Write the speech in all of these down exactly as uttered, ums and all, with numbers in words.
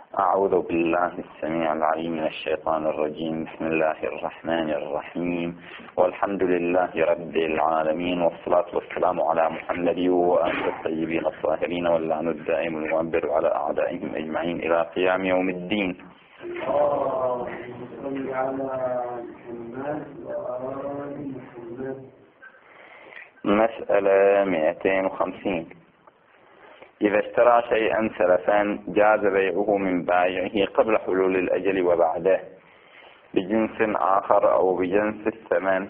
أعوذ بالله السميع العليم من الشيطان الرجيم. بسم الله الرحمن الرحيم، والحمد لله رب العالمين، والصلاة والسلام على محمد وآله الطيبين الطاهرين، واللعن الدائم المؤبر على أعدائهم أجمعين إلى قيام يوم الدين. مسألة مئتين وخمسين. إذا اشترى شيئا سلفا جاز بيعه من بائعه قبل حلول الأجل وبعده بجنس آخر أو بجنس الثمن.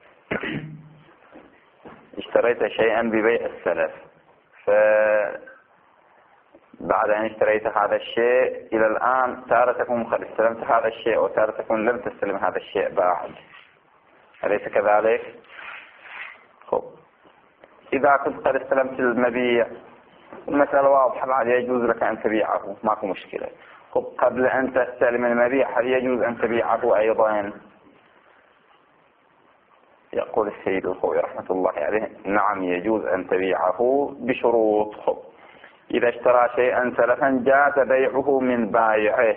اشتريت شيئا ببيع السلف، فبعد أن اشتريت هذا الشيء إلى الآن تارة تكون قد استلمت هذا الشيء وتارة تكون لم تستلم هذا الشيء بعد، أليس كذلك؟ خب. إذا كنت قد استلمت المبيع المسألة واضحة، هل يجوز لك أن تبيعه؟ ماكو مشكلة. خب، قبل أن تستلم المبيع هل يجوز أن تبيعه أيضا؟ يقول السيد الخوي رحمة الله عليه: نعم يجوز أن تبيعه بشروط. خب، إذا اشترى شيئا سلفا جاز بيعه من بائعه.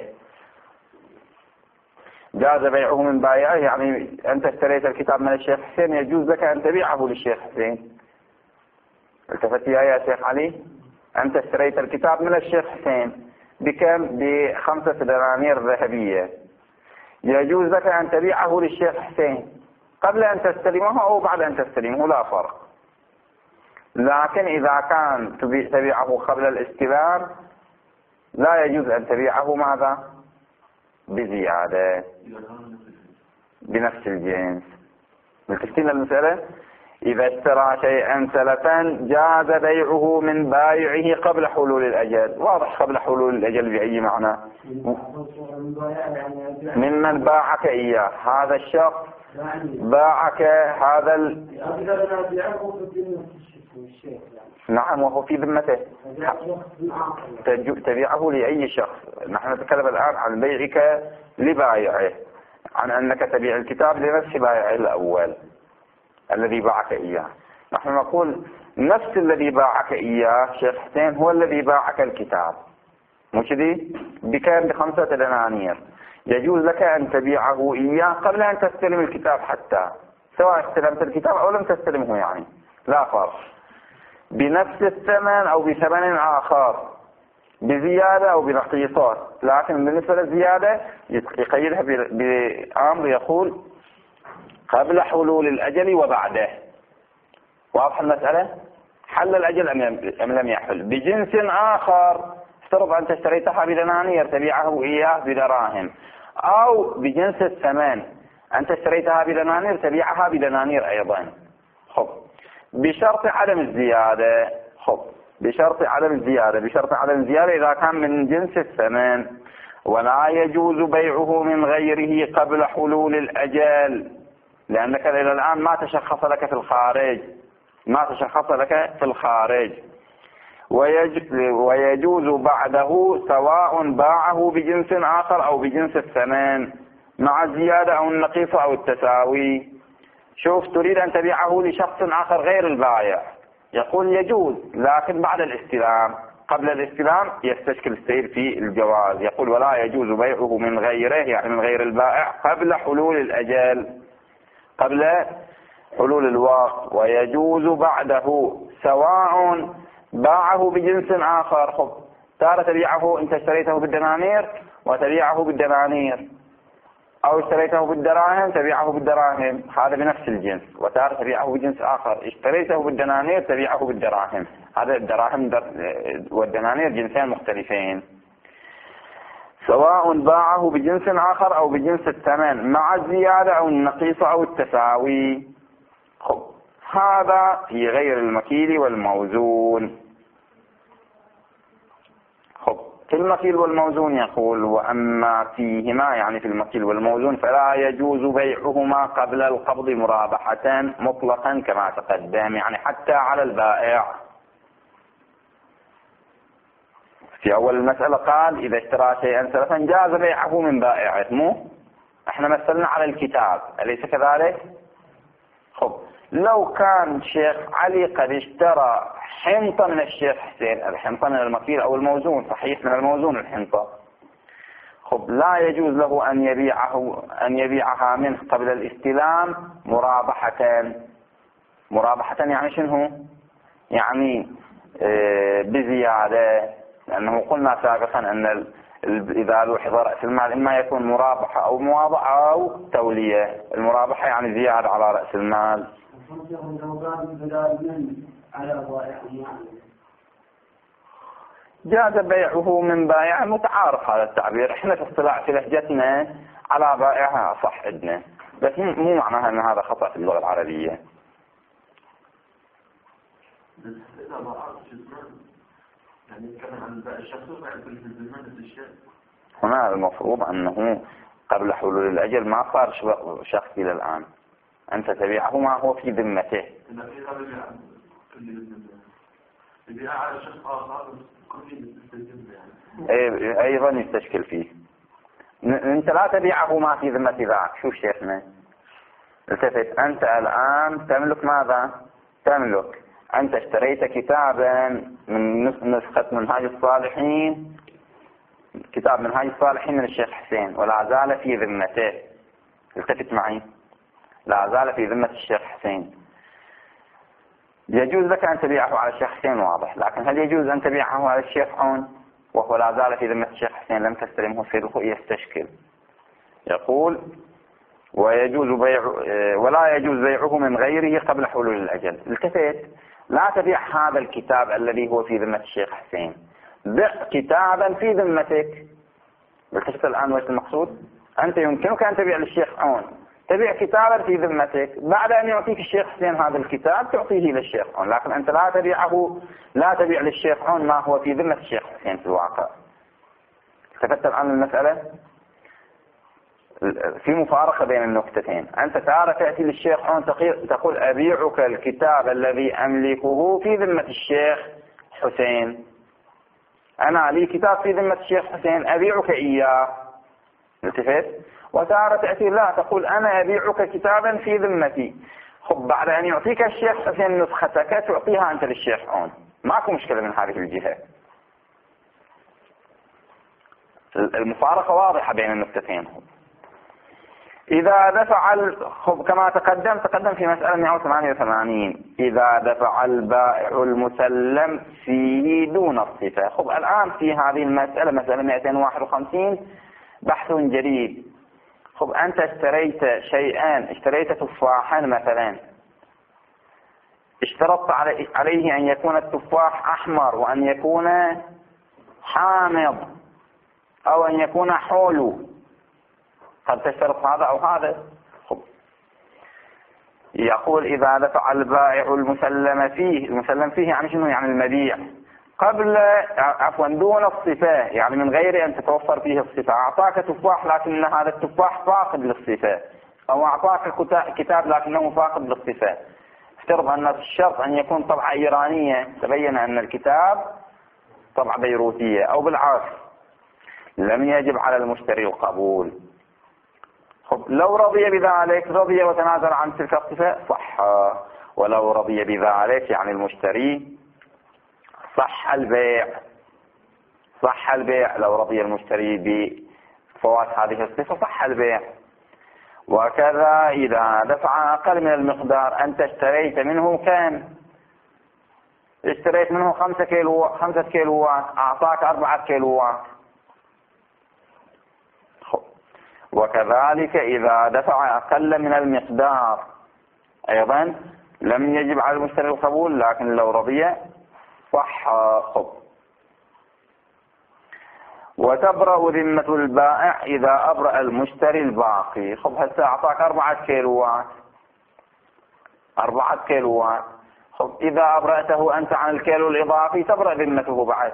جاز بيعه من بائعه يعني أنت اشتريت الكتاب من الشيخ حسين، يجوز لك أن تبيعه للشيخ حسين. التفت يا شيخ علي، أنت اشتريت الكتاب من الشيخ حسين بكم؟ بخمسة دنانير ذهبية. يجوز لك أن تبيعه للشيخ حسين قبل أن تستلمه أو بعد أن تستلمه، لا فرق. لكن إذا كان تبيعه قبل الاستلام لا يجوز أن تبيعه ماذا؟ بزيادة بنفس الجنس. ملتفتين المسألة؟ إذا اشترى شيئا سلفا جاز بيعه من بائعه قبل حلول الأجل. واضح قبل حلول الأجل بأي معنى؟ ممن باعك إياه، هذا الشخص باعك هذا ال... نعم، وهو في ذمته. تبيعه لأي شخص. نحن نتكلم الآن عن بيعك لبائعه، عن أنك تبيع الكتاب لنفس بائعه الأول الذي باعك إياه. نحن نقول نفس الذي باعك إياه شيخ حسين هو الذي باعك الكتاب، مش دي؟ بكام؟ بخمسة دنانير. يجوز لك أن تبيعه إياه قبل أن تستلم الكتاب، حتى سواء استلمت الكتاب أو لم تستلمه، يعني لا فرق، بنفس الثمن أو بثمن آخر، بزيادة أو بنقيصات. لكن بالنسبة للزيادة يقيدها بأمر يقول قبل حلول الأجل وبعده. واضح المسألة؟ حل الأجل أم لم يحل؟ بجنس آخر، افترض أنت اشتريتها بدنانير تبيعه إياه بدراهم، أو بجنس الثمن أنت اشتريتها بدنانير تبيعها بدنانير أيضا. خب، بشرط عدم الزيادة. خب، بشرط عدم الزيادة بشرط عدم الزيادة إذا كان من جنس الثمن. ولا يجوز بيعه من غيره قبل حلول الأجل، لأنك إلى الآن ما تشخص لك في الخارج ما تشخص لك في الخارج ويجوز بعده سواء باعه بجنس آخر أو بجنس الثمن مع الزيادة أو النقيصة أو التساوي. شوف، تريد أن تبيعه لشخص آخر غير البائع، يقول يجوز، لكن بعد الاستلام. قبل الاستلام يستشكل السير في الجواز، يقول ولا يجوز بيعه من غيره، يعني من غير البائع، قبل حلول الأجل، قبل حلول الوقت. ويجوز بعده سواء باعه بجنس آخر. خب، تارة تبيعه، أنت اشتريته بالدنانير وتبيعه بالدنانير، أو اشتريته بالدراهم تبيعه بالدراهم، هذا بنفس الجنس. وتارة تبيعه بجنس آخر، اشتريته بالدنانير تبيعه بالدراهم، هذا الدراهم والدنانير جنسين مختلفين. سواء باعه بجنس آخر أو بجنس الثمن مع الزيادة أو النقيصة أو التساوي. خب، هذا في غير المكيل والموزون. خب، في المكيل والموزون يقول: وأما فيهما، يعني في المكيل والموزون، فلا يجوز بيعهما قبل القبض مرابحة مطلقا كما تقدم، يعني حتى على البائع. في أول المسألة قال إذا اشترى شيئا سلفا جاز بيعه من بائعه، مو احنا مثلنا على الكتاب، أليس كذلك؟ خب، لو كان شيخ علي قد اشترى حنطة من الشيخ حسين، الحنطة من المكيل أو الموزون، صحيح من الموزون الحنطة، خب لا يجوز له أن يبيعه أن يبيعها منه قبل الاستلام مرابحة. مرابحة يعني شنو؟ يعني بزيادة، لأنه قلنا سابقا أن إذا لوحظ رأس المال إما يكون مرابحة أو مواضعة أو تولية. المرابحة يعني زيادة على رأس المال. جاز بيعه من بائع متعارف هذا التعبير. احنا في اصطلاح في لهجتنا على بائعها صح عندنا، بس مو معناها ان هذا خطأ في اللغة العربية. هنا المفروض أنه قبل حلول الأجل ما صار شخص إلى الآن، أنت تبيعه ما هو في ذمته. أيضا يستشكل فيه. أنت لا تبيعه ما في ذمة ذاك. شوف شيخنا التفت، أنت الآن تملك ماذا؟ تملك أنت اشتريت كتابا من نسخة منهاج الصالحين، كتاب منهاج الصالحين من الشيخ حسين، ولا زال في ذمته. التفت معي، لا زال في ذمة الشيخ حسين. يجوز لك أن تبيعه على الشيخ حسين واضح، لكن هل يجوز أن تبيعه على الشيخ عون وهو لا زال في ذمة الشيخ حسين لم تستلمه سره؟ يستشكل. يقول ويجوز بيع ولا يجوز بيعه من غيره قبل حلول الأجل. التفت، لا تبيع هذا الكتاب الذي هو في ذمة الشيخ حسين، بع كتابا في ذمتك. التفت الآن وش المقصود؟ أنت يمكنك أن تبيع للشيخ عون، تبيع كتابا في ذمتك، بعد أن يعطيك الشيخ حسين هذا الكتاب تعطيه للشيخ عون، لكن أنت لا تبيعه، لا تبيع للشيخ عون ما هو في ذمة الشيخ حسين في الواقع. التفت الآن المسألة، في مفارقة بين النقطتين. أنت تارة تأتي للشيخ عون تقول أبيعك الكتاب الذي أملكه في ذمة الشيخ حسين، أنا لي كتاب في ذمة الشيخ حسين أبيعك إياه. التفت. وتارة تأتي لا تقول أنا أبيعك كتابا في ذمتي. خب بعد أن يعطيك الشيخ حسين نسختك تعطيها أنت للشيخ عون، ماكو مشكلة من هذه الجهة. المفارقة واضحة بين النقطتين. إذا دفع خب كما تقدم تقدم في مسألة مئة وثمانية وثمانين، إذا دفع البائع المسلم فيه دون الصفة. خب الآن في هذه المسألة مسألة مئتين وواحد وخمسين بحث جديد. خب أنت اشتريت شيئان، اشتريت تفاحا مثلا، اشترطت عليه أن يكون التفاح أحمر وأن يكون حامض أو أن يكون حلو، قد تشترط هذا أو هذا. خب يقول إذا دفع البائع المسلم فيه، المسلم فيه يعني شنو؟ يعني المبيع، قبل عفوا دون الصفة، يعني من غير أن تتوفر فيه الصفة. أعطاك تفاح لكن هذا التفاح فاقد للصفة، أو أعطاك كتاب لكنه فاقد للصفة. افترض أن الشرط أن يكون طبعة إيرانية، تبين أن الكتاب طبعة بيروتية، أو بالعكس، لم يجب على المشتري القبول. خب لو رضي بذلك، رضي وتنازل عن تلك الصفة صح، ولو رضي بذلك يعني المشتري صح البيع، صح البيع. لو رضي المشتري بفوات هذه الصفة صح البيع. وكذا إذا دفع أقل من المقدار، أنت اشتريت منه كم؟ اشتريت منه خمسة كيلو خمسة كيلوات، أعطاك أربعة كيلوات. وكذلك إذا دفع أقل من المقدار أيضا لم يجب على المشتري القبول، لكن لو رضي صح. خب وتبرأ ذمة البائع إذا أبرأ المشتري الباقي. خب هسه أعطاك أربعة كيلوات، أربعة كيلوات. خب إذا أبرأته أنت عن الكيلو الإضافي تبرأ ذمته بعد.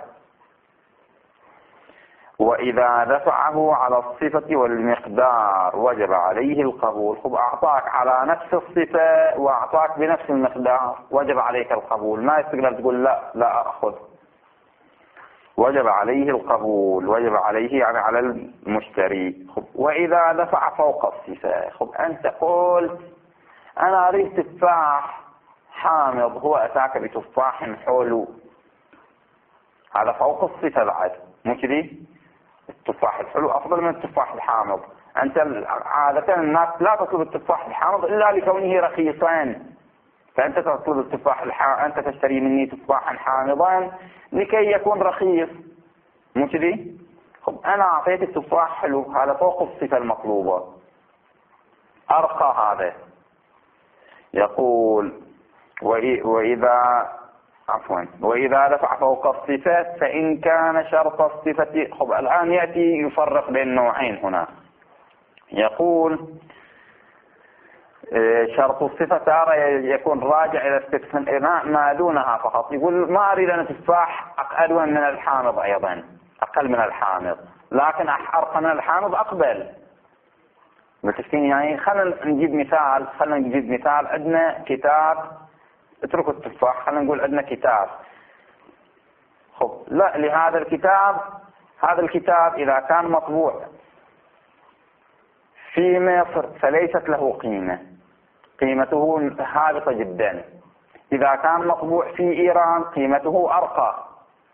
وإذا دفعه على الصفة والمقدار وجب عليه القبول. خب أعطاك على نفس الصفة وأعطاك بنفس المقدار، وجب عليك القبول، ما يستقدر تقول لا لا أخذ. وجب عليه القبول، وجب عليه يعني على المشتري. خب وإذا دفع فوق الصفة. خب أنت قلت أنا أريد تفاح حامض، هو أتاك بتفاح حلو، هذا فوق الصفة بعد، مو كذي؟ التفاح الحلو أفضل من التفاح الحامض. أنت عادة الناس لا تطلب التفاح الحامض إلا لكونه رخيصا، فأنت تطلب التفاح الحامض، أنت تشتري مني تفاحا حامضا لكي يكون رخيص، مو كذي؟ خب أنا أعطيتك تفاح حلو، هذا فوق الصفة المطلوبة، أرقى هذا. يقول وإذا عفوا وإذا دفع فوق الصفات فإن كان شرط الصفة. خب الآن يأتي يفرق بين نوعين هنا. يقول شرط الصفة تارة يكون راجع إلى استثناء ما دونها فقط. يقول ما أريد أن تفاح أدون من الحامض، أيضا أقل من الحامض، لكن أرقى من الحامض أقبل. متفقين؟ يعني خلينا نجيب مثال، خلينا نجيب مثال عندنا كتاب، اتركوا التفاح، خلينا نقول عندنا كتاب. خب لا، لهذا الكتاب، هذا الكتاب إذا كان مطبوع في مصر فليست له قيمة، قيمته هابطة جدا. إذا كان مطبوع في إيران قيمته أرقى.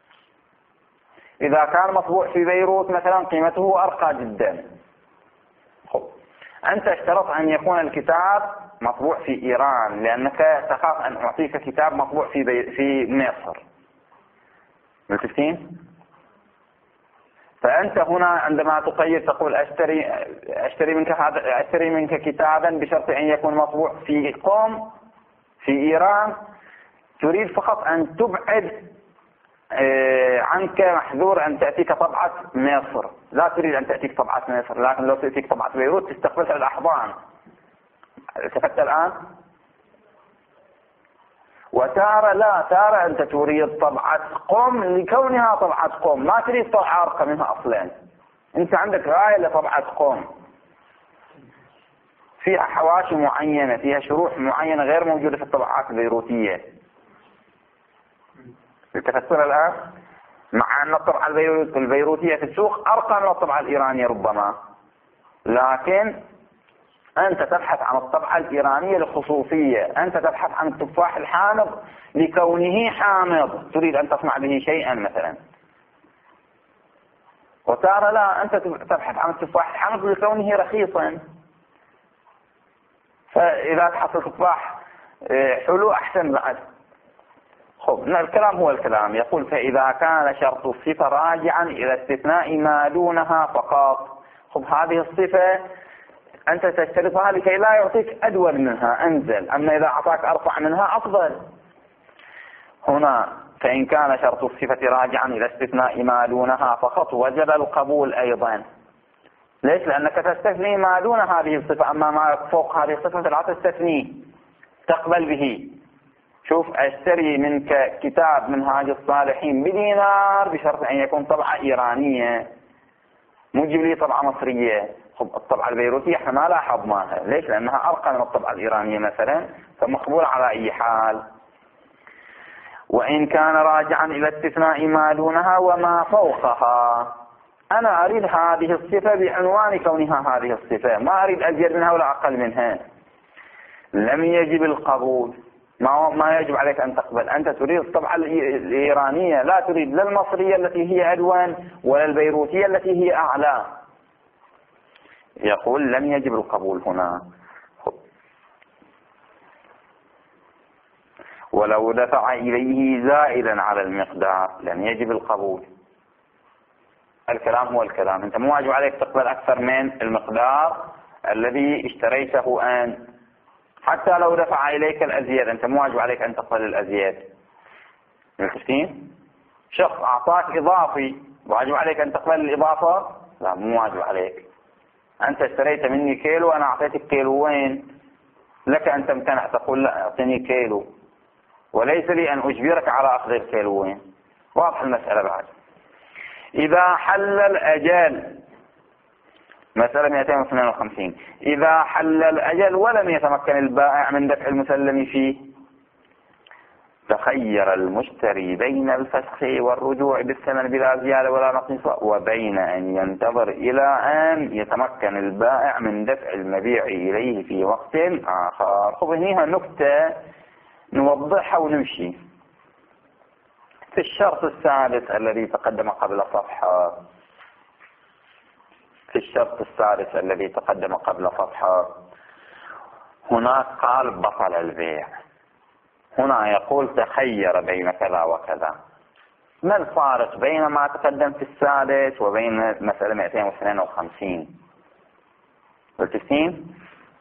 إذا كان مطبوع في بيروت مثلا قيمته أرقى جدا. خب أنت اشترط أن يكون الكتاب مطبوع في إيران لأنك تخاف أن أعطيك كتاب مطبوع في بي... في مصر. متفقين؟ فأنت هنا عندما تقيد تقول أشتري أشتري منك هذا أشتري منك كتابا بشرط أن يكون مطبوع في قم في إيران، تريد فقط أن تبعد عنك محذور أن تأتيك طبعة مصر، لا تريد أن تأتيك طبعة مصر، لكن لو تأتيك طبعة بيروت تستقبلها الأحضان. التفت الآن؟ وتارة لا، تارة أنت تريد طبعة قم لكونها طبعة قم، ما تريد طبعة أرقى منها أصلا. أنت عندك غاية لطبعة قم، فيها حواشي معينة، فيها شروح معينة غير موجودة في الطبعات البيروتية. التفسير الآن مع أن الطبعة البيروتية في السوق أرقى من الطبعة الإيرانية ربما، لكن أنت تبحث عن الطبعة الإيرانية لخصوصية، أنت تبحث عن التفاح الحامض لكونه حامض، تريد أن تصنع به شيئا مثلا. وتارة لا، أنت تبحث عن التفاح الحامض لكونه رخيصا، فإذا تحصل تفاح حلو أحسن بعد. خب الكلام هو الكلام. يقول فإذا كان شرط الصفة راجعا إلى استثناء ما دونها فقط. خب هذه الصفة أنت تشترطها لكي لا يعطيك أدول منها أنزل، أما إذا أعطاك أرفع منها أفضل. هنا فإن كان شرط الصفة راجعا إلى استثناء ما دونها فقط وجب القبول أيضا. ليش؟ لأنك تستثني ما دون هذه الصفة، أما ما فوق هذه الصفة لا تستثنيه، تقبل به. شوف أشتري منك كتاب منهاج الصالحين بدينار بشرط أن يكون طبعة إيرانية، مو تجيب لي طبعة مصرية. خب الطبعة البيروتية احنا ما لاحظناها، ليش؟ لأنها أرقى من الطبعة الإيرانية مثلا، فمقبول على أي حال. وإن كان راجعا إلى استثناء ما دونها وما فوقها. أنا أريد هذه الصفة بعنوان كونها هذه الصفة، ما أريد أزيد منها ولا أقل منها. لم يجب القبول، ما ما يجب عليك أن تقبل. أنت تريد الطبعة الإيرانية، لا تريد لا المصرية التي هي أدون ولا البيروتية التي هي أعلى. يقول لم يجب القبول هنا. ولو دفع إليه زائدا على المقدار لم يجب القبول. الكلام هو الكلام. أنت مو واجب عليك تقبل أكثر من المقدار الذي اشتريته أنت، حتى لو دفع إليك الأزيد أنت مو واجب عليك أن تقبل الأزيد. مفهومين؟ شخص أعطاك إضافي، واجب عليك أن تقبل الإضافة؟ لا، مو واجب عليك. أنت اشتريت مني كيلو، أنا أعطيتك كيلوين، لك أن تمتنع تقول لا أعطيني كيلو، وليس لي أن أجبرك على أخذ الكيلوين. واضح المسألة بعد. إذا حل الأجل، مسألة مئتين واثنين وخمسين، إذا حل الأجل ولم يتمكن البائع من دفع المسلم فيه، تخير المشتري بين الفسخ والرجوع بالثمن بلا زيادة ولا نقص، وبين أن ينتظر إلى أن يتمكن البائع من دفع المبيع إليه في وقت آخر. خب هنا نكتة نوضحها ونمشي. في الشرط السادس الذي تقدم قبل صفحة، في الشرط الثالث الذي تقدم قبل فتحة، هناك قال بطل البيع، هنا يقول تخير بين كذا وكذا. ما الفارق بين ما تقدم في السادس وبين مسألة مئتين واثنين وخمسين؟ متفقين؟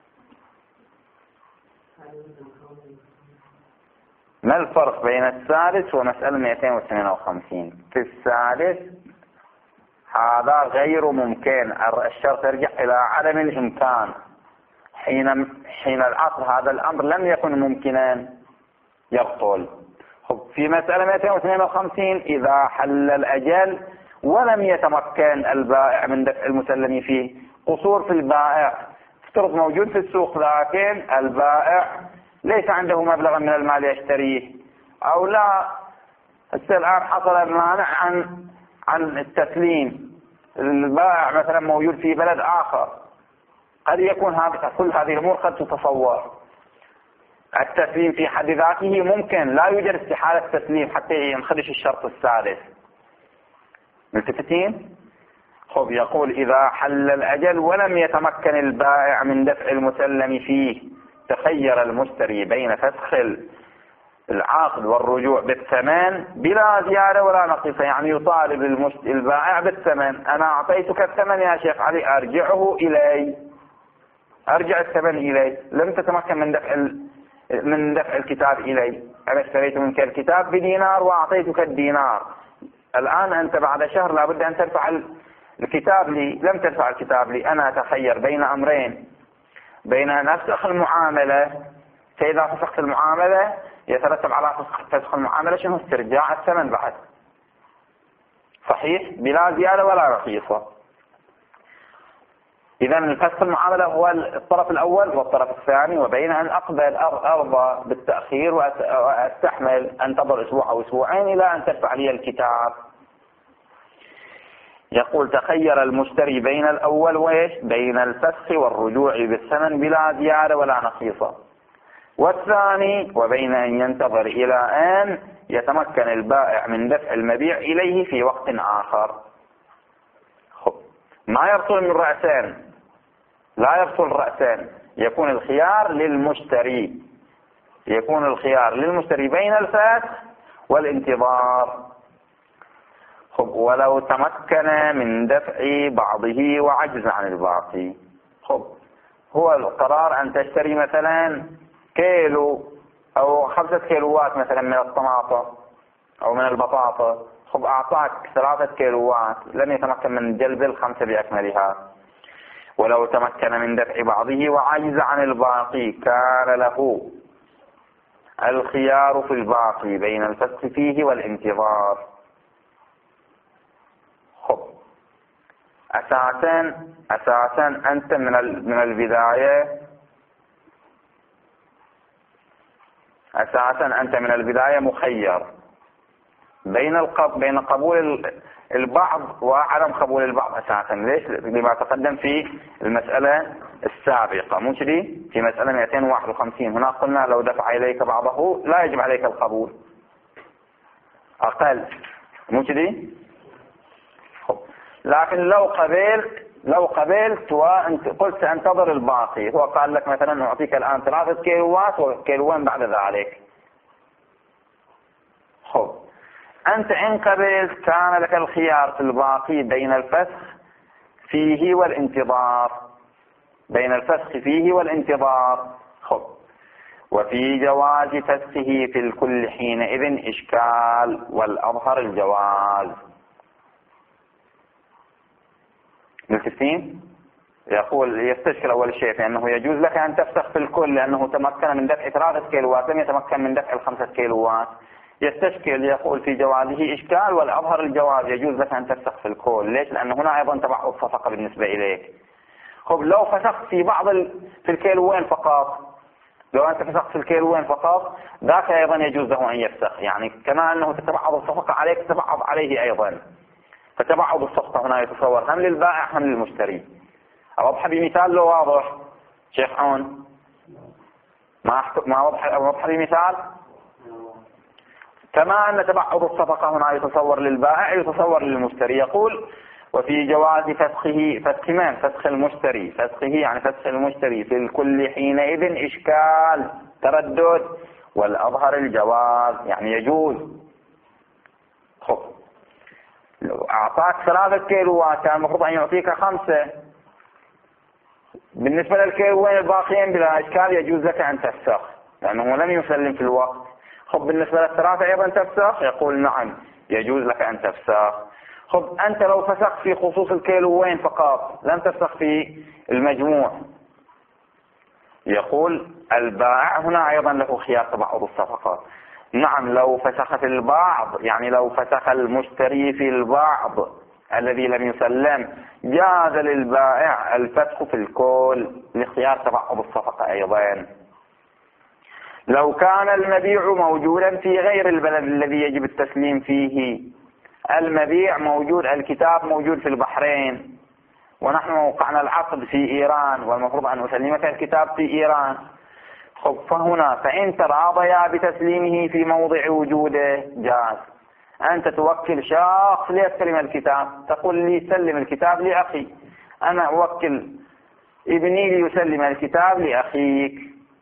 ما الفرق بين السادس ومسألة مئتين واثنين وخمسين؟ في السادس هذا غير ممكن، الشرط يرجع إلى عدم الإمكان، حين حين العقد هذا الأمر لم يكن ممكنا يبطل. في مسألة مئتين واثنين وخمسين إذا حل الأجل ولم يتمكن البائع من دفع المسلم فيه، قصور في البائع، افترض موجود في السوق لكن البائع ليس عنده مبلغ من المال يشتريه، أو لا الآن حصل المانع عن عن التسليم، البائع مثلا موجود في بلد آخر، قد يكون هذا كل هذه الأمور قد تتصور. التسليم في حد ذاته ممكن، لا يوجد استحالة التسليم حتى ينخدش الشرط السادس. ملتفتين؟ خب يقول إذا حل الأجل ولم يتمكن البائع من دفع المسلم فيه، تخير المشتري بين فسخ العقد والرجوع بالثمن بلا زيادة ولا نقص. يعني يطالب البائع بالثمن، أنا أعطيتك الثمن يا شيخ علي أرجعه إلي، أرجع الثمن إلي، لم تتمكن من دفع من دفع الكتاب إلي، أنا اشتريت منك الكتاب بدينار وأعطيتك الدينار، الآن أنت بعد شهر لابد أن تدفع الكتاب لي، لم تدفع الكتاب لي. أنا أتخير بين أمرين، بين أن أفسخ المعاملة، فإذا فسخت المعاملة يترتب على فسخ المعاملة شنو؟ استرجاع الثمن بعد، صحيح، بلا زيادة ولا رخيصة. إذا الفسخ المعاملة هو الطرف الأول والطرف الثاني، وبين أن أقبل أرضى بالتأخير وأستحمل أنتظر أسبوع أو أسبوعين إلى أن تدفع لي الكتاب. يقول تخير المشتري بين الأول وإيش؟ بين الفسخ والرجوع بالثمن بلا زيادة ولا نقيصة، والثاني وبين أن ينتظر إلى أن يتمكن البائع من دفع المبيع إليه في وقت آخر. ما يبطل من رأسين، لا يبطل رأسين، يكون الخيار للمشتري، يكون الخيار للمشتري بين الفسخ والانتظار. خب ولو تمكن من دفع بعضه وعجز عن الباقي. خب هو القرار أن تشتري مثلا كيلو أو خمسة كيلوات مثلا من الطماطم أو من البطاطا، خب أعطاك ثلاثة كيلوات، لم يتمكن من جلب الخمسة بأكملها. ولو تمكن من دفع بعضه وعجز عن الباقي كان له الخيار في الباقي بين الفسخ فيه والانتظار. خب أساسا أساسا أنت من من البداية أساسا أنت من البداية مخير بين القب بين قبول البعض وعدم قبول البعض أساسا. ليش؟ لما تقدم في المسألة السابقة، مو كذي؟ في مسألة مئتين وواحد وخمسين هنا قلنا لو دفع إليك بعضه لا يجب عليك القبول، أقل، مو كذي؟ لكن لو قبلت لو قبلت وانت قلت سأنتظر الباقي، هو قال لك مثلا أعطيك الآن ثلاثة كيلوات وكيلوين بعد ذلك، خب أنت إن قبلت كان لك الخيار في الباقي بين الفسخ فيه والانتظار، بين الفسخ فيه والانتظار. خب وفي جواز فسخه في الكل حينئذ إشكال، والأظهر الجواز. ملتفتين؟ يقول يستشكل أول شيء في أنه يجوز لك أن تفسخ في الكل لأنه تمكن من دفع ثلاثة كيلوات لم يتمكن من دفع الخمسة كيلوات. يستشكل يقول في جوازه إشكال، والأظهر الجواز، يجوز لك أن تفسخ في الكل. ليش؟ لأن هنا أيضا تبعض صفقة بالنسبة إليك. خب لو فسخت في بعض ال... في الكيلوين فقط، لو أنت فسخت في الكيلوين فقط ذاك أيضا يجوز له أن يفسخ، يعني كما أنه تتبعض الصفقة عليك تتبعض عليه أيضا، فتبعض الصفقة هنا يتصور هم للبائع هم للمشتري. أوضح بمثال لو واضح شيخ عون؟ ما ما وضح وضح بمثال؟ كما أن تبعض الصفقة هنا يتصور للبائع يتصور للمشتري. يقول وفي جواز فسخه فسخ من فسخ المشتري فسخه يعني فسخ المشتري في الكل حينئذ إشكال تردد، والأظهر الجواز يعني يجوز. خب لو أعطاك ثلاثة كيلوات كان المفروض أن يعطيك خمسة، بالنسبة للكيلوين الباقيين بلا إشكال يجوز لك أن تفسخ لأنه لم يسلم في الوقت. خب بالنسبة للثلاثة أيضا تفسخ؟ يقول نعم يجوز لك أن تفسخ. خب أنت لو فسخت في خصوص الكيلوين فقط لم تفسخ في المجموع، يقول البائع هنا أيضا له خيار تبعض الصفقات. نعم لو فسخ في البعض يعني لو فسخ المشتري في البعض الذي لم يسلم جاز للبائع الفسخ في الكل لخيار تبعض الصفقة. أيضا لو كان المبيع موجودا في غير البلد الذي يجب التسليم فيه، المبيع موجود الكتاب موجود في البحرين ونحن وقعنا العقد في إيران والمفروض أن أسلمك الكتاب في إيران، خب فهنا فإن تراضيا بتسليمه في موضع وجوده جاز. أنت توكل شخص ليستلم الكتاب، تقول لي سلم الكتاب لأخي، أنا أوكل ابني ليسلم الكتاب لأخيك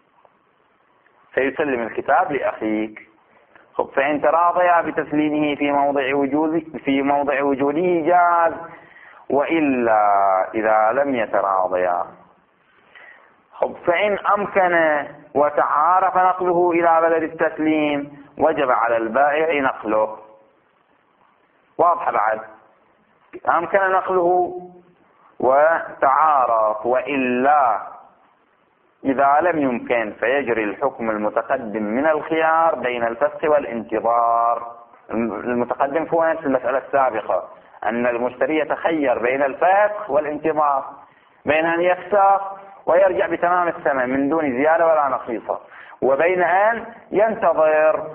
فيسلم الكتاب لأخيك. خب فإن تراضيا بتسليمه في موضع وجوده في موضع وجوده جاز، وإلا إذا لم يتراضيا خب فإن أمكن وتعارف نقله إلى بلد التسليم وجب على البائع نقله. واضح بعد؟ أمكن نقله وتعارف، وإلا إذا لم يمكن فيجري الحكم المتقدم من الخيار بين الفسخ والانتظار. المتقدم فوين في المسألة السابقة أن المشتري يتخير بين الفسخ والانتظار، بين أن يفسخ ويرجع بتمام الثمن من دون زيادة ولا نقيصة، وبين أن ينتظر.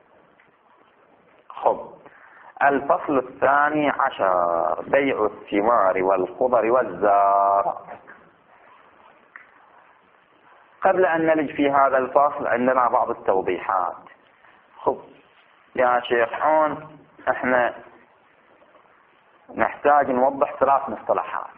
خب الفصل الثاني عشر بيع الثمار والخضر والزرع. قبل أن نلج في هذا الفصل عندنا بعض التوضيحات. خب يا شيخ هون احنا نحتاج نوضح ثلاث مصطلحات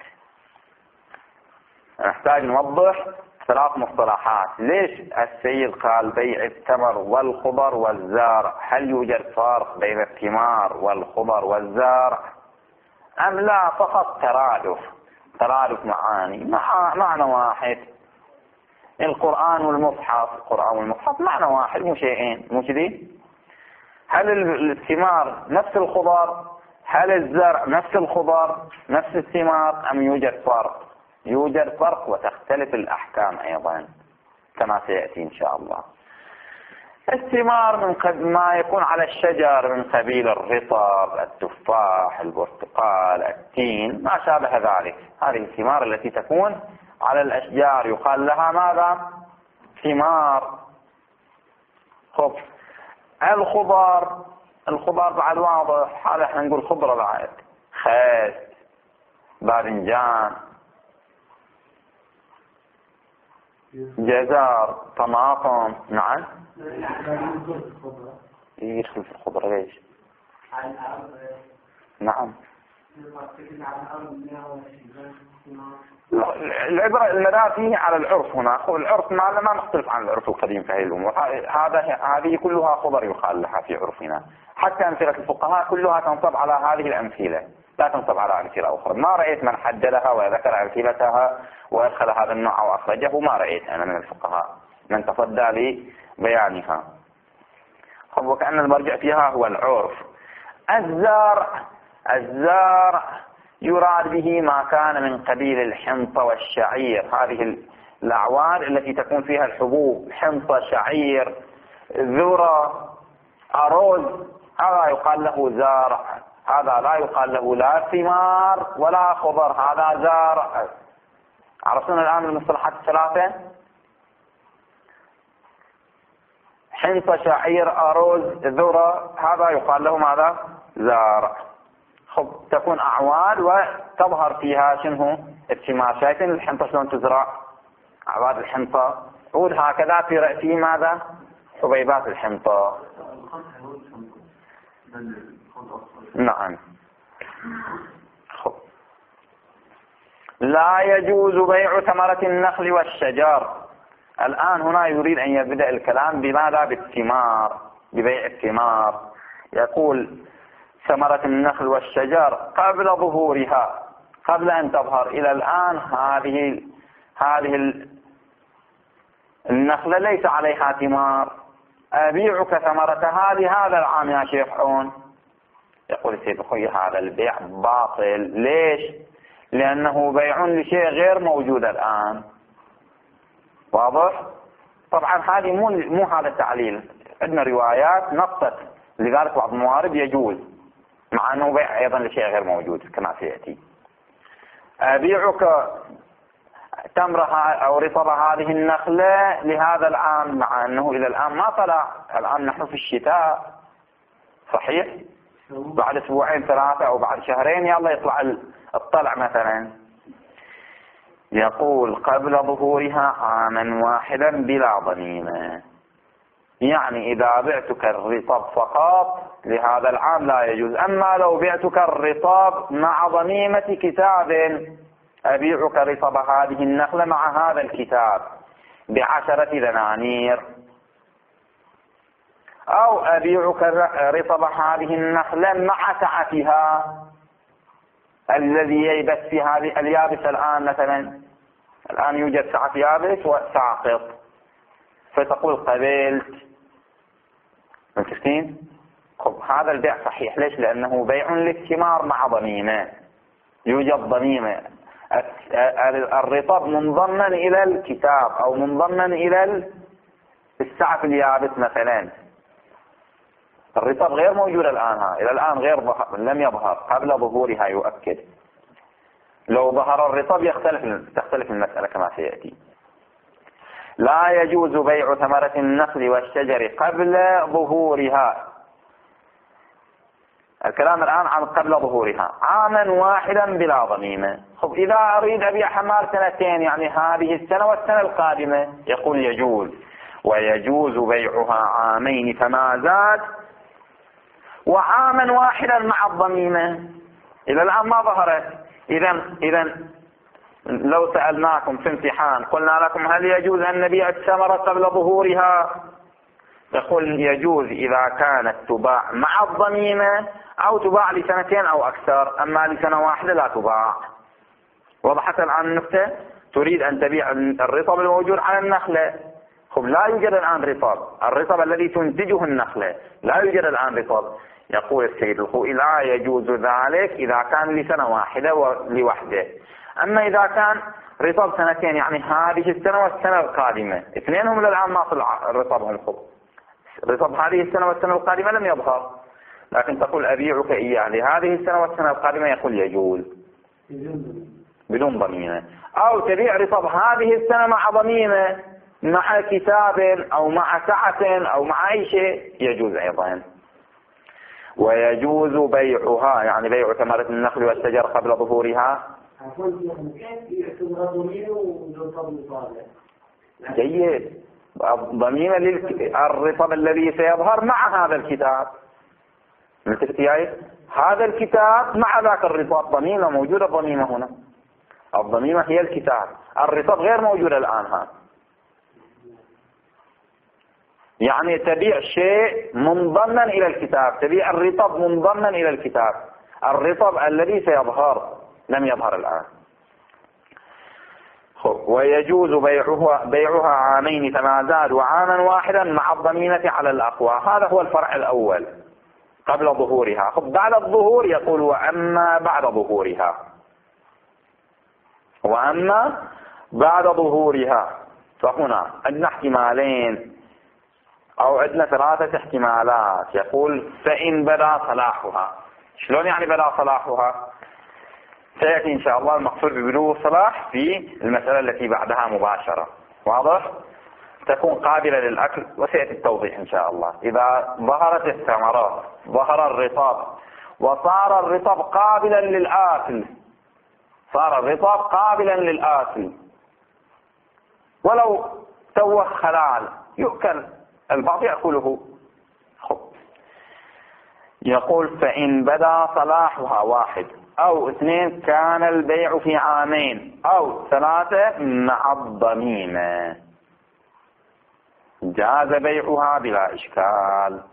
نحتاج نوضح ثلاث مصطلحات ليش السيد قال بيع التمر والخضر والزارع؟ هل يوجد فرق بين الثمار والخضر والزارع أم لا فقط ترادف ترادف معاني مع معنى واحد؟ القرآن والمصحف القرآن والمصحف معنى واحد مو شيئين، مو كذي؟ هل الثمار نفس الخضر؟ هل الزرع نفس الخضر نفس الثمار أم يوجد فرق؟ يوجد فرق وتختلف الأحكام أيضا كما سيأتي إن شاء الله. الثمار من قد ما يكون على الشجر من قبيل الرطب، التفاح، البرتقال، التين، ما شابه ذلك. هذه الثمار التي تكون على الأشجار يقال لها ماذا؟ ثمار. خب الخضر الخضر بعد واضح، هذا احنا نقول خضرة بعد، خس، باذنجان، جزر، طماطم. نعم يدخل في الخضرة ليش؟ نعم العبرة المدار فيه على العرف هنا. العرف ما ما نختلف عن العرف القديم في هذه الأمور. هذا هذه كلها خضر يقال لها في عرفنا، حتى أمثلة الفقهاء كلها تنصب على هذه الأمثلة لا تنصب على أمثلة أخرى. ما رأيت من حددها وذكر أمثلتها وأدخل هذا النوع وأخرجه، ما رأيت أنا من الفقهاء من تصدى لبيانها. وكأن المرجع فيها هو العرف. الزرع الزرع يراد به ما كان من قبيل الحنطة والشعير، هذه الأعواد التي تكون فيها الحبوب، حنطة، شعير، ذرة، أرز، هذا يقال له زرع. هذا لا يقال له لا ثمار ولا خضر، هذا زرع. عرفتم الآن المصطلحات الثلاثة؟ حنطة، شعير، أرز، ذرة، هذا يقال له ماذا؟ زرع. خب تكون أعواد وتظهر فيها شنو؟ الثمار. شايفين الحنطة شلون تزرع؟ أعواد الحنطة عود هكذا في رأسه ماذا؟ حبيبات الحنطة. نعم. خب لا يجوز بيع ثمرة النخل والشجر. الآن هنا يريد أن يبدأ الكلام بماذا؟ بالثمار، ببيع الثمار. يقول ثمرة النخل والشجر قبل ظهورها، قبل أن تظهر. إلى الآن هذه هذه النخلة ليس عليها ثمار، أبيعك ثمرة هذه هذا العام يا شيخ حون. يقول السيد أخوي هذا البيع باطل. ليش؟ لأنه بيع لشيء غير موجود الآن. واضح؟ طبعا هذه مو مو هذا التعليل، عندنا روايات نصت لذلك بعض الموارد يجوز، مع أنه بيع أيضا لشيء غير موجود كما سيأتي. أبيعك تمرها أو رطب هذه النخلة لهذا العام، مع أنه إلى الآن ما طلع. الآن نحن في الشتاء صحيح، بعد أسبوعين ثلاثة أو بعد شهرين يلا يطلع الطلع مثلا. يقول قبل ظهورها عاما واحدا بلا ضميمة، يعني إذا بعتك الرطب فقط لهذا العام لا يجوز. أما لو بعتك الرطب مع ضميمة كتاب، أبيعك رطب هذه النخلة مع هذا الكتاب بعشرة دنانير، أو أبيعك رطب هذه النخلة مع سعتها الذي ييبس في هذه اليابس. الآن مثلا الآن يوجد سعة يابس وساقط، فتقول قبلت. متفقين؟ خب هذا البيع صحيح. ليش؟ لأنه بيع للثمار مع ضميمة، يوجد ضميمة. الرطب منضما إلى الكتاب أو منضما إلى السعف اليابس مثلا. الرطب غير موجود الآن، ها. إلى الآن غير ظهر، لم يظهر قبل ظهورها يؤكد. لو ظهر الرطب يختلف تختلف المسألة كما سيأتي. لا يجوز بيع ثمرة النخل والشجر قبل ظهورها. الكلام الآن عن قبل ظهورها عاما واحدا بلا ضميمة. خب إذا أريد أبيع حمار سنتين، يعني هذه السنة والسنة القادمة، يقول يجوز. ويجوز بيعها عامين فما زاد، وعاما واحدا مع الضميمة. إلى الآن ما ظهرت. إذا إذا لو سألناكم في امتحان قلنا لكم هل يجوز أن نبيع الثمرة قبل ظهورها؟ تقول يجوز إذا كانت تباع مع الضميمة أو تباع لسنتين أو أكثر، أما لسنة واحدة لا تباع. وضحت الآن النقطة؟ تريد أن تبيع الرطب الموجود على النخلة. خب لا يوجد الآن رطب، الرطب الذي تنتجه النخلة لا يوجد الآن رطب. يقول السيد الخوئي لا يجوز ذلك إذا كان لسنة واحدة ولوحده. أما إذا كان رطب سنتين، يعني هذه السنة والسنة القادمة، اثنينهم للآن ما طلع رطبهم. خب رطب هذه السنة والسنة القادمة لم يظهر، لكن تقول أبيعك إياه لهذه السنة والسنة القادمة، يقول يجوز بدون ضميمة. أو تبيع رطب هذه السنة مع ضميمة مع كتاب أو مع سعة أو مع أي شيء، يجوز أيضا. ويجوز بيعها، يعني بيع ثمرة النخل والشجر قبل ظهورها. جيد. ضميمة للرطب الذي سيظهر مع هذا الكتاب. ملتفتي هذا الكتاب مع ذاك الرطب، ضميمة موجودة. الضميمة هنا، الضميمة هي الكتاب، الرطب غير موجود الآن. ها يعني تبيع شيء منضما إلى الكتاب، تبيع الرطب منضما إلى الكتاب، الرطب الذي سيظهر لم يظهر الآن. ويجوز بيعها, بيعها عامين فما زاد، وعاما واحدا مع الضمينة على الأقوى. هذا هو الفرع الأول قبل ظهورها. بعد الظهور يقول وأما بعد ظهورها، وأما بعد ظهورها فهنا عندنا احتمالين أو عندنا ثلاثة احتمالات. يقول فإن بدا صلاحها. شلون يعني بدا صلاحها؟ سيأتي إن شاء الله المقصود ببلوغ الصلاح في المسألة التي بعدها مباشرة. واضح؟ تكون قابلة للأكل، وسيأتي التوضيح إن شاء الله. إذا ظهرت الثمرات، ظهر الرطب، وصار الرطب قابلا للآكل، صار الرطب قابلا للآكل ولو توه خلال يؤكل، البعض يأكله. خب. يقول فإن بدا صلاحها واحد أو اثنين كان البيع في عامين، أو ثلاثة مع الضميمة، جاز بيعها بلا إشكال.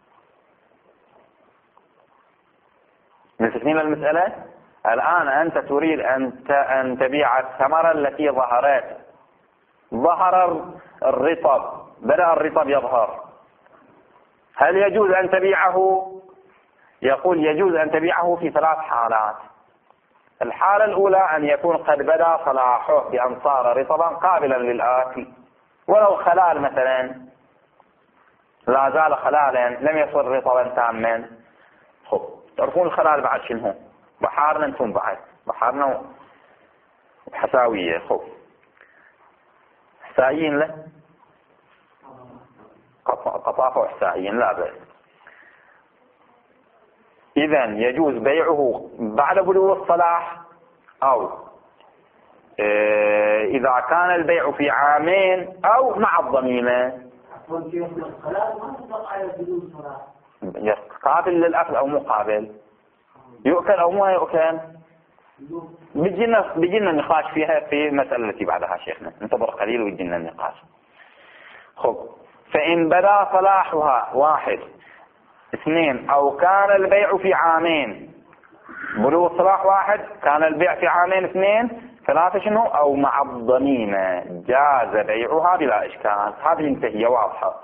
مستثنين المسألة. الآن أنت تريد أن تبيع الثمرة التي ظهرت، ظهر الرطب، بدأ الرطب يظهر، هل يجوز أن تبيعه؟ يقول يجوز أن تبيعه في ثلاث حالات. الحالة الأولى أن يكون قد بدأ صلاحه بأن صار رطبا قابلا للآكل، ولو خلال مثلا، لا زال خلالا لم يصر رطبا تاما. خب تعرفون الخلال بعد شنو؟ بحارنا انتم بعد بحارنا حساوية. خب حسائيين له قطافة وحسائيين لا بأس. إذن يجوز بيعه بعد بلوغ الصلاح، أو إذا كان البيع في عامين، أو مع الضميمة. قابل للأكل أو مقابل، يؤكل أو ما يؤكل. بيجينا بيجينا النقاش فيها في المسألة التي بعدها شيخنا، انتظر قليل ويجينا النقاش. خب فإن بدا صلاحها واحد، اثنين، أو كان البيع في عامين، بلوغ الصلاح واحد، كان البيع في عامين اثنين، ثلاثة شنو؟ أو مع الضميمة، جاز بيعها بلا إشكال. هذه انتهي واضحة.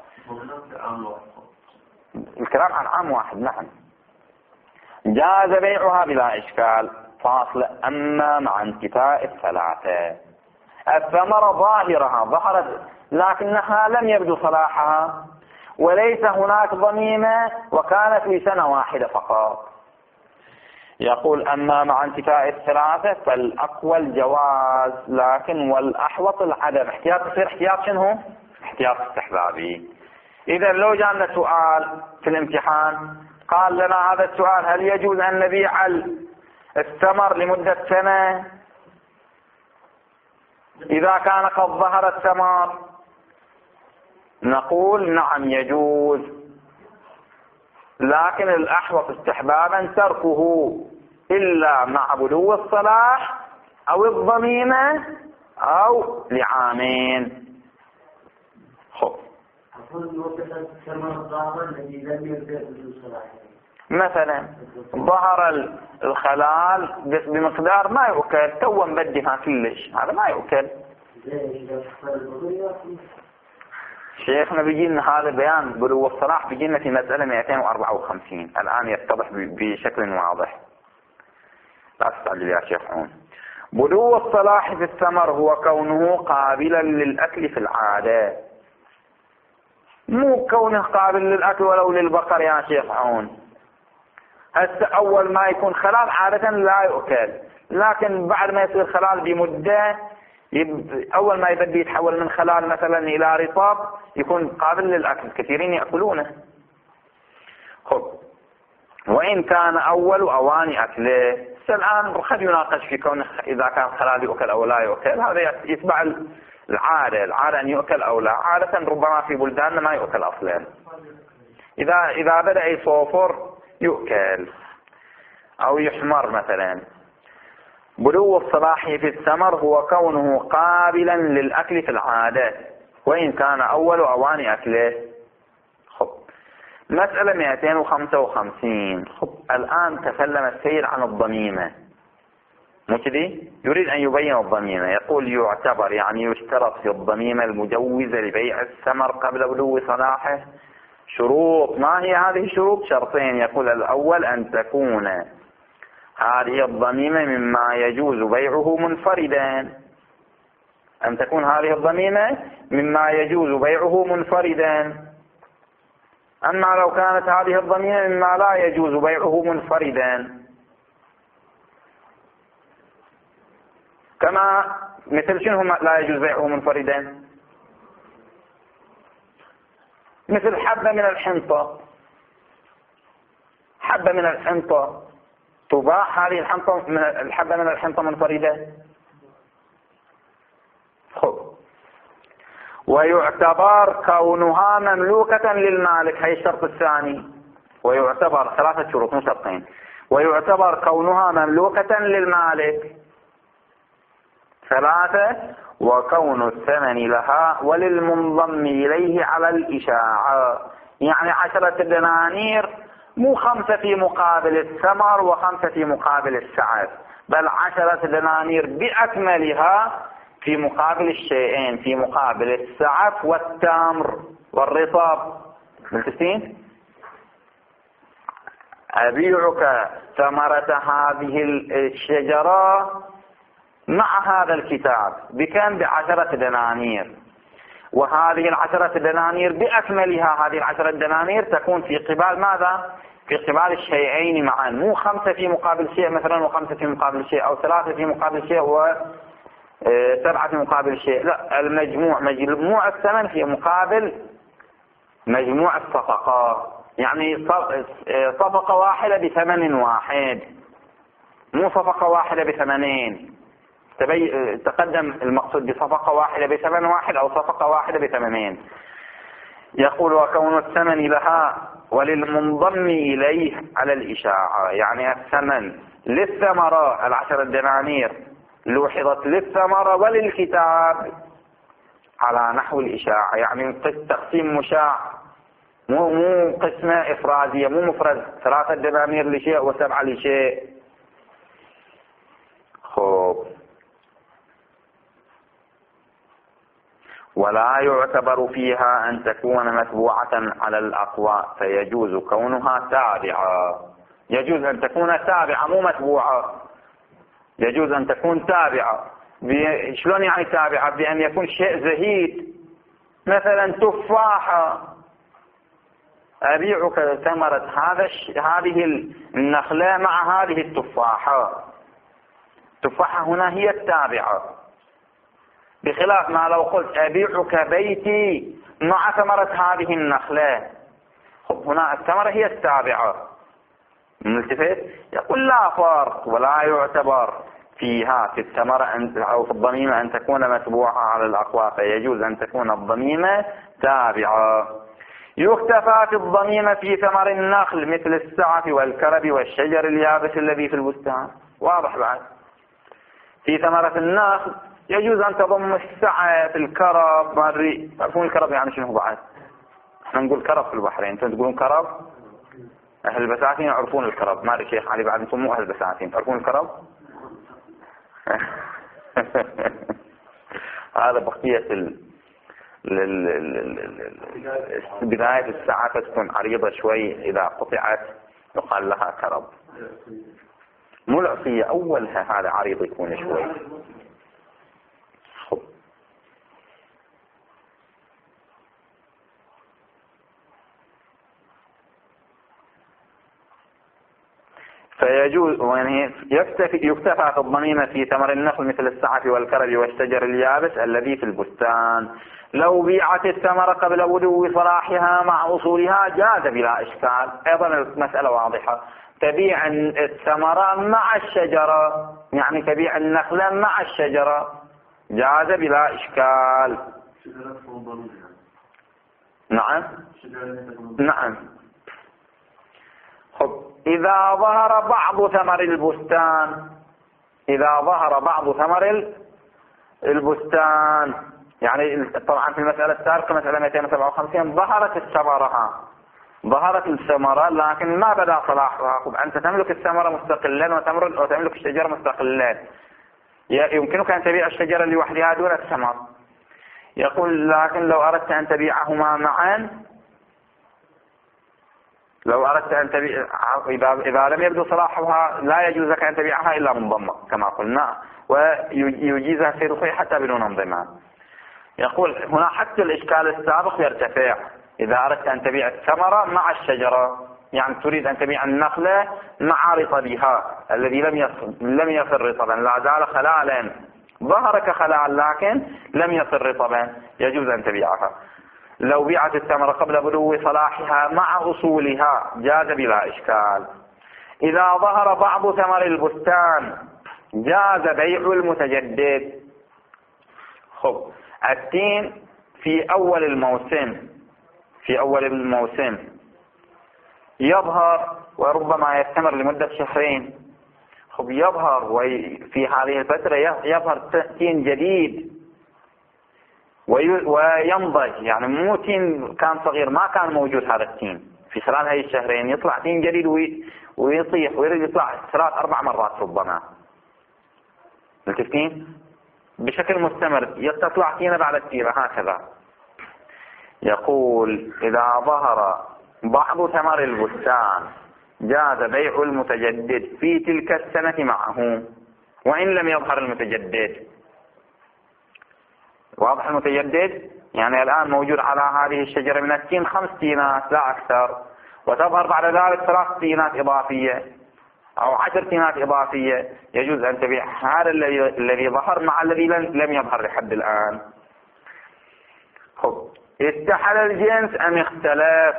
الكلام عن عام واحد. نعم جاز بيعها بلا إشكال. فاصل. أما مع انتفاء الثلاثة، الثمرة ظاهرها ظهرت لكنها لم يبدو صلاحها، وليس هناك ضميمة، وكانت لسنة واحدة فقط. يقول أما مع انتفاء الثلاثة فالأقوى الجواز، لكن والأحوط العدم. احتياط يصير احتياط شنو؟ احتياط استحبابي. إذا لو جاءنا سؤال في الامتحان قال لنا هذا السؤال: هل يجوز أن نبيع الثمر لمدة سنة إذا كان قد ظهر الثمر؟ نقول نعم يجوز، لكن الأحوط استحبابا تركه إلا مع بلوغ الصلاح أو الضميمة أو لعامين. خب مثلا ظهر الخلال بمقدار ما يؤكل، تو مبدها كلش، هذا ما يؤكل. شيخنا بيجينا هذا بيان بلوغ الصلاح بيجينا في مسألة مئتين وأربعة وخمسين، الآن يتضح بشكل واضح. لا تستعجل يا شيخ عون. بلوغ الصلاح في الثمر هو كونه قابلا للأكل في العادة، مو كونه قابل للأكل ولو للبقر يا شيخ عون. هسه أول ما يكون خلال عادة لا يؤكل، لكن بعد ما يصير خلال بمدة، أول ما يبدي يتحول من خلال مثلا إلى رطاب يكون قابل للأكل، كثيرين يأكلونه. خب وإن كان أول أواني أكله، الآن قد يناقش في كونه إذا كان خلال يؤكل أو لا يؤكل، هذا يتبع العادة، العادة أن يؤكل أو لا. عادة ربما في بلداننا ما يؤكل أصلا، إذا إذا بدأ يصوفر يؤكل أو يحمر مثلا. بلوغ الصلاح في الثمر هو كونه قابلا للأكل في العادة، وإن كان أول أواني أكله. خب مسألة مئتين وخمسة وخمسين. خب الآن تكلم السيد عن الضميمة، مو كذي؟ يريد أن يبين الضميمة. يقول يعتبر يعني يشترط في الضميمة المجوزة لبيع الثمر قبل بلوغ صلاحه شروط. ما هي هذه الشروط؟ شرطين. يقول الأول أن تكون هذه الضميمة مما يجوز بيعه منفردا، أن تكون هذه الضميمة مما يجوز بيعه منفردا. أما لو كانت هذه الضميمة مما لا يجوز بيعه منفردا، كما مثل شنو لا يجوز بيعه منفردا؟ مثل حبة من الحنطة، حبة من الحنطة تباع هذه الحنطة من الحبة من الحنطة منفردة. خب ويعتبر كونها مملوكة للمالك، هي الشرط الثاني. ويعتبر ثلاثة شروط مو شرطين. ويعتبر كونها مملوكة للمالك. ثلاثة، وكون الثمن لها وللمنضم إليه على الإشاعة، يعني عشرة دنانير مو خمسة في مقابل الثمر وخمسة في مقابل السعف، بل عشرة دنانير بأكملها في مقابل الشيئين، في مقابل السعف والتمر والرطب. ملتفين؟ أبيعك ثمرة هذه الشجرة مع هذا الكتاب بكم؟ بعشرة دنانير، وهذه العشرة دنانير بأكملها، هذه العشرة دنانير تكون في قبال ماذا؟ في قبال الشيئين معا، مو خمسة في مقابل شيء مثلا وخمسة في مقابل شيء، أو ثلاثة في مقابل شيء وسبعة في مقابل شيء، لا، المجموع مجموع الثمن في مقابل مجموع الصفقة، يعني صفقة واحدة بثمن واحد، مو صفقة واحدة بثمنين. تقدم المقصود بصفقة واحدة بثمن واحد أو صفقة واحدة بثمنين. يقول وكون الثمن لها وللمنضم إليه على الإشاعة، يعني الثمن للثمرة العشرة دنانير لوحظت للثمرة وللكتاب على نحو الإشاعة، يعني تقسيم مشاع، مو مو قسمة إفرادية، مو مفرد ثلاثة دنانير لشيء وسبعة لشيء. خوب. ولا يعتبر فيها أن تكون متبوعة على الأقواء، فيجوز كونها تابعة. يجوز أن تكون تابعة مو متبوعة، يجوز أن تكون تابعة. شلون يعني تابعة؟ بأن يكون شيء زهيد، مثلا تفاحة، أبيعك ثمرة هذا هذه النخلة مع هذه التفاحة. التفاحة هنا هي التابعة، بخلاف ما لو قلت أبيعك بيتي مع ثمرة هذه النخلة، هنا الثمرة هي التابعة. ملتفت؟ يقول لا فرق، ولا يعتبر فيها في الثمرة أو في الضميمة أن تكون متبوعة على الأقوى، فيجوز أن تكون الضميمة تابعة. يكتفى في الضميمة في ثمر النخل مثل السعف والكرب والشجر اليابس الذي في البستان. واضح بعد؟ في ثمرة النخل يجوز أن تضم السعف، الكرب، ما أدري تعرفون الكرب يعني شنو بعد؟ احنا نقول كرب في البحرين، انتم تقولون كرب؟ أهل البساتين يعرفون الكرب، ما أدري شيخ علي بعد انتم مو أهل البساتين تعرفون الكرب؟ هذا بقية ال... بداية الساعة تكون عريضة شوي، إذا قطعت يقال لها كرب. مو العصية أولها هذا عريض يكون شوي. فيجوز يعني يكتفي يكتفى في الضميمة في ثمر النخل مثل السعف والكرب والشجر اليابس الذي في البستان. لو بيعت الثمرة قبل بدو صلاحها مع أصولها جاز بلا إشكال. أيضا المسألة واضحة، تبيع الثمرة مع الشجرة، يعني تبيع النخلة مع الشجرة، جاز بلا إشكال. نعم نعم. خب، إذا ظهر بعض ثمر البستان، إذا ظهر بعض ثمر البستان، يعني طبعا في المسألة السابقة مسألة مئتين وسبعة وخمسين ظهرت الثمرة، ظهرت الثمرة لكن ما بدأ صلاحها. أنت تملك الثمرة مستقلا وتملك الشجرة مستقلا، يمكنك أن تبيع الشجرة لوحدها دون الثمر. يقول لكن لو أردت أن تبيعهما معا، لو أردت أن تبيع إذا لم يبدو صلاحها لا يجوز لك أن تبيعها إلا منضمة كما قلنا، ويجيزها السيد الخير حتى بدون انضمام. يقول هنا حتى الإشكال السابق يرتفع. إذا أردت أن تبيع الثمرة مع الشجرة، يعني تريد أن تبيع النخلة مع رطبها الذي لم يصل لم يصل رطبا، لا زال خلالا، ظهر كخلال لكن لم يصل رطبا، يجوز أن تبيعها. لو بيعت الثمرة قبل بدو صلاحها مع أصولها جاز بلا إشكال. إذا ظهر بعض ثمر البستان جاز بيع المتجدد. خب، التين في أول الموسم في أول الموسم يظهر وربما يستمر لمدة شهرين. خب يظهر في هذه الفترة يظهر تين جديد وينضج، يعني مو تين كان صغير ما كان موجود هذا التين، في خلال هاي الشهرين يطلع تين جديد ويطيح ويريد يطلع ثلاث أربع مرات ربما. ملتفتين؟ بشكل مستمر يطلع تينة بعد التينة هكذا. يقول إذا ظهر بعض ثمر البستان جاز بيع المتجدد في تلك السنة معه وإن لم يظهر المتجدد. واضح المتجدد؟ يعني الآن موجود على هذه الشجرة من التين خمس تينات لا أكثر، وتظهر بعد ذلك ثلاث تينات إضافية أو عشر تينات إضافية، يجوز أن تبيع هذا الذي ظهر مع الذي لم يظهر لحد الآن. خب اتحد الجنس أم اختلف؟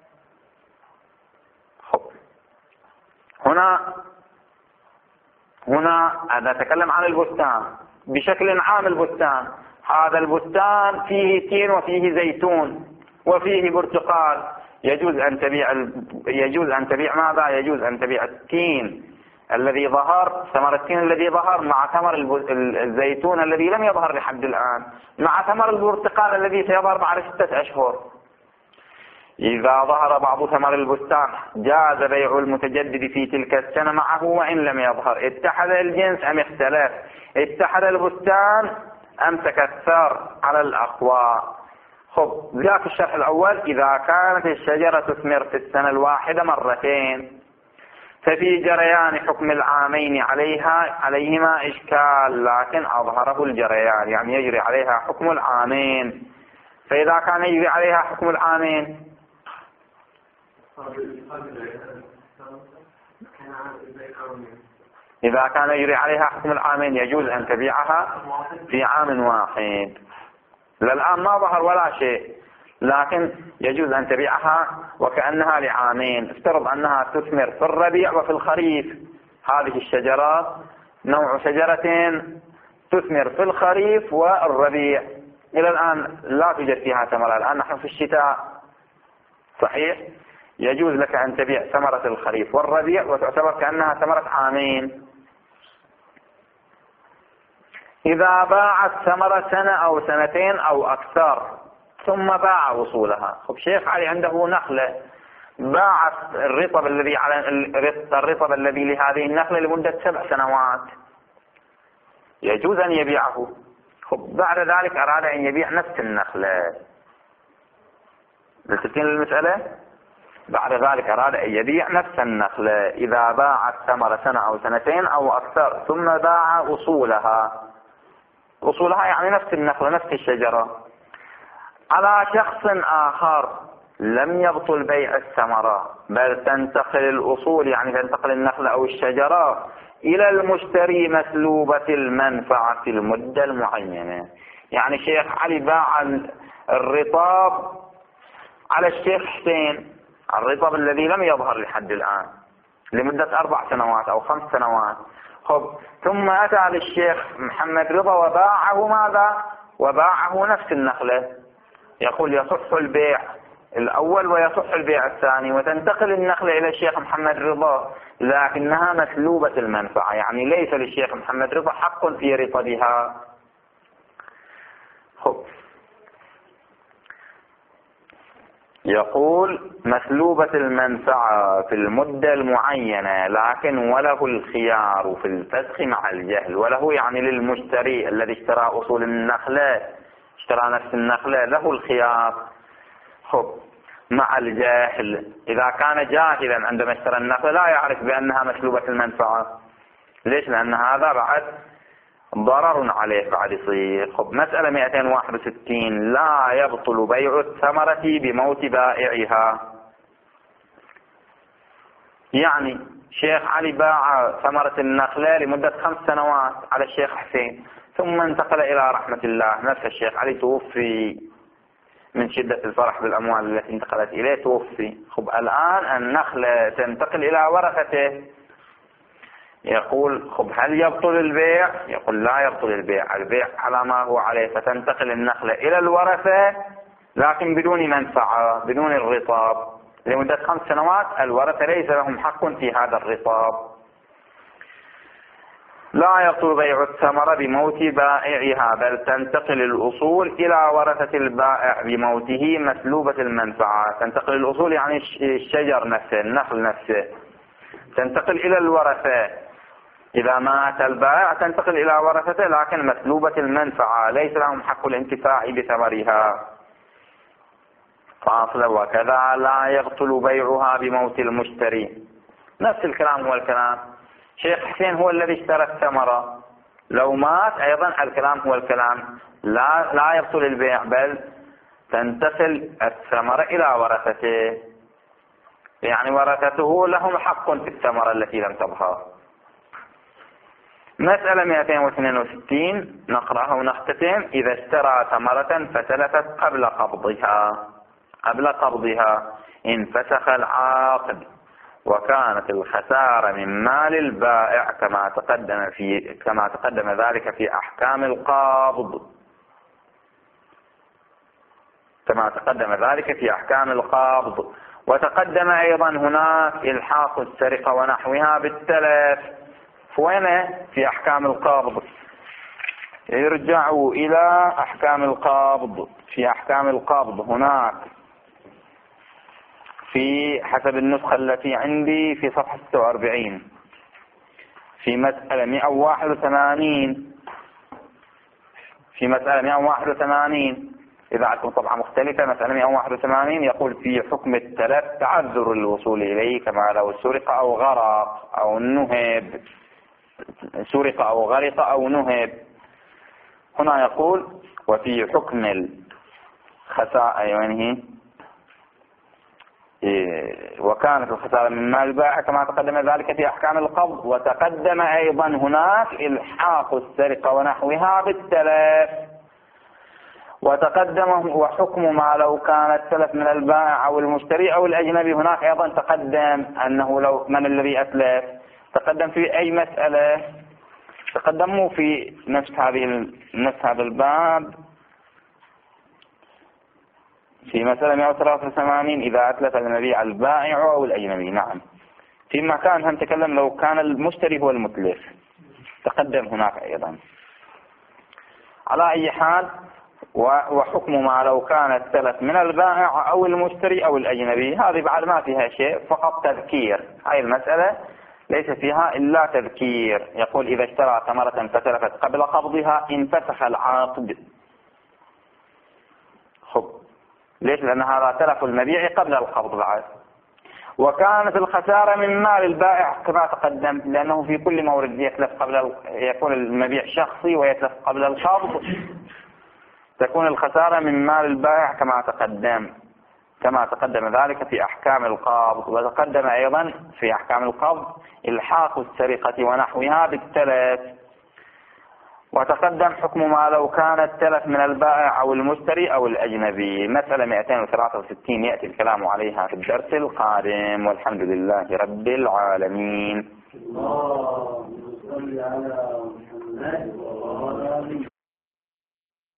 خب هنا هنا نتكلم عن البستان بشكل عام. البستان هذا البستان فيه تين وفيه زيتون وفيه برتقال، يجوز أن تبيع يجوز أن تبيع ماذا؟ يجوز أن تبيع التين الذي ظهر، ثمر التين الذي ظهر مع ثمر الزيتون الذي لم يظهر لحد الآن مع ثمر البرتقال الذي سيظهر بعد ستة أشهر. إذا ظهر بعض ثمر البستان جاز بيع المتجدد في تلك السنة معه وإن لم يظهر. اتحد الجنس أم اختلف؟ اتحد البستان أمسك الثار على الأقوى. خب جاء في الشرح الأول إذا كانت الشجرة تثمر في السنة الواحدة مرتين ففي جريان حكم العامين عليها عليهما إشكال، لكن أظهره الجريان، يعني يجري عليها حكم العامين. فإذا كان يجري عليها حكم العامين إذا كان يجري عليها حكم العامين يجوز أن تبيعها في عام واحد. للآن ما ظهر ولا شيء، لكن يجوز أن تبيعها وكأنها لعامين. افترض أنها تثمر في الربيع وفي الخريف. هذه الشجرات نوع شجرة تثمر في الخريف والربيع. إلى الآن لا توجد فيها ثمرة، الآن نحن في الشتاء صحيح، يجوز لك أن تبيع ثمرة الخريف والربيع وتعتبر كأنها ثمرة عامين. إذا باعت ثمرة سنة أو سنتين أو أكثر ثم باع وصولها. خب شيخ علي عنده نخلة باعت الرطب الذي على الرطب الذي لهذه النخلة لمدة سبع سنوات، يجوز أن يبيعه. خب بعد ذلك أراد أن يبيع نفس النخلة. لتبتين المسألة؟ بعد ذلك أراد أن يبيع نفس النخلة. إذا باعت ثمرة سنة أو سنتين أو أكثر ثم باع أصولها. أصولها يعني نفس النخلة نفس الشجرة على شخص آخر لم يبطل بيع الثمرة، بل تنتقل الأصول يعني تنتقل النخلة أو الشجرة إلى المشتري مسلوبة المنفعة في المدة المعينة. يعني شيخ علي باع الرطاب على الشيخ حسين، الرطب الذي لم يظهر لحد الآن لمدة أربع سنوات أو خمس سنوات. خب ثم أتى للشيخ محمد رضا وباعه ماذا؟ وباعه نفس النخلة. يقول يصح البيع الأول ويصح البيع الثاني، وتنتقل النخلة إلى الشيخ محمد رضا لكنها مسلوبة المنفعة، يعني ليس للشيخ محمد رضا حق في رطبها. خب يقول مسلوبة المنفعة في المدة المعينة، لكن وله الخيار في الفسخ مع الجهل. وله يعني للمشتري الذي اشترى أصول النخلة اشترى نفس النخلة له الخيار. خب مع الجاهل، إذا كان جاهلا عندما اشترى النخلة لا يعرف بأنها مسلوبة المنفعة. ليش؟ لأن هذا بعد ضرر عليه بعد يصير. خب مسألة مئتين وواحد وستين لا يبطل بيع الثمرة بموت بائعها. يعني شيخ علي باع ثمرة النخلة لمدة خمس سنوات على الشيخ حسين ثم انتقل إلى رحمة الله. نفس الشيخ علي توفي من شدة الفرح بالأموال التي انتقلت إليه توفي. خب الآن النخلة تنتقل إلى ورثته. يقول خب هل يبطل البيع؟ يقول لا يبطل البيع، البيع على ما هو عليه، فتنتقل النخلة إلى الورثة لكن بدون منفعة بدون الرطاب، لمدة خمس سنوات الورثة ليس لهم حق في هذا الرصاب. لا يبطل بيع الثمرة بموت بائعها، بل تنتقل الأصول إلى ورثة البائع بموته مسلوبة المنفعة. تنتقل الأصول يعني الشجر نفسه، النخل نفسه، تنتقل إلى الورثة. إذا مات البائع تنتقل إلى ورثته لكن مسلوبة المنفعة، ليس لهم حق الانتفاع بثمرها. فاصل وكذا لا يبطل بيعها بموت المشتري. نفس الكلام هو الكلام. شيخ حسين هو الذي اشترى الثمرة، لو مات أيضا الكلام هو الكلام، لا لا يبطل البيع بل تنتقل الثمرة إلى ورثته، يعني ورثته لهم حق في الثمرة التي لم تظهر. مسألة مئتين واثنين وستين نقرأها ونختتم. إذا اشترى ثمرة فتلفت قبل قبضها قبل قبضها انفسخ العقد، وكانت الخسارة من مال البائع كما تقدم في كما تقدم ذلك في أحكام القابض كما تقدم ذلك في أحكام القابض. وتقدم أيضا هناك إلحاق السرقة ونحوها بالتلف. وين في أحكام القابض؟ يرجعوا إلى أحكام القابض. في أحكام القابض هناك في حسب النسخة التي عندي في صفحة ستة وأربعين في مسألة مئة وواحد وثمانين في مسألة مئة وواحد وثمانين إذا عندكم طبعا مختلفة. مسألة مئة وواحد وثمانين يقول في حكم التلف تعذر الوصول إليه كما لو سرق أو غرق أو نهب سرق أو غرق أو نهب. هنا يقول وفي حكم الخسارة يعني وكانت الخسارة من مال البائع كما تقدم ذلك في أحكام القبض. وتقدم أيضا هناك إلحاق السرقة ونحوها بالتلف. وتقدم وحكم ما لو كان التلف من البائع أو المشتري أو الأجنبي. هناك أيضا تقدم أنه لو من الذي أتلف. تقدم في أي مسألة تقدموا في نفس هذه نفس هذا الباب في مسألة مئة وثلاثة وثمانين إذا أتلف المبيع البائع أو الأجنبي. نعم. في مكان هم تكلم لو كان المشتري هو المتلف، تقدم هناك أيضا. على أي حال وحكم ما لو كان التلف من البائع أو المشتري أو الأجنبي، هذه بعد ما فيها شيء، فقط تذكير. هذه المسألة ليس فيها إلا تذكير. يقول إذا اشترى ثمرة فتلفت قبل قبضها انفسخ العقد. خب ليش؟ لأن هذا تلف المبيع قبل القبض بعد. وكانت الخسارة من مال البائع كما تقدم، لأنه في كل مورد يتلف قبل يكون المبيع شخصي ويتلف قبل القبض، تكون الخسارة من مال البائع كما تقدم كما تقدم ذلك في أحكام القبض. وتقدم أيضا في أحكام القبض إلحاق السرقة ونحوها بالتلف. وتقدم حكم ما لو كان التلف من البائع أو المشتري أو الأجنبي. مسألة مئتين وثلاثة وستين يأتي الكلام عليها في الدرس القادم، والحمد لله رب العالمين. اللهم صل على محمد وعلى آله